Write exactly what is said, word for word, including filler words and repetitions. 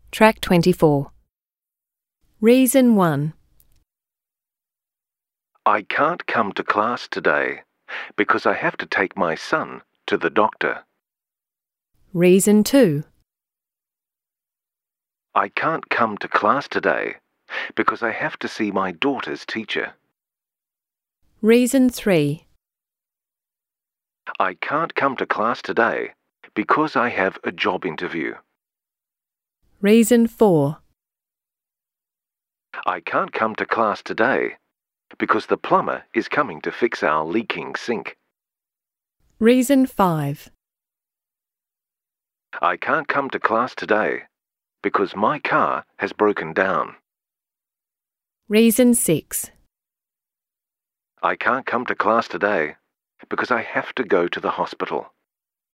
Track twenty-four. Reason one. I can't come to class today because I have to take my son to the doctor. Reason two. I can't come to class today because I have to see my daughter's teacher. Reason three. I can't come to class today because I have a job interview. Reason four. I can't come to class today because the plumber is coming to fix our leaking sink. Reason five. I can't come to class today because my car has broken down. Reason six. I can't come to class today because I have to go to the hospital.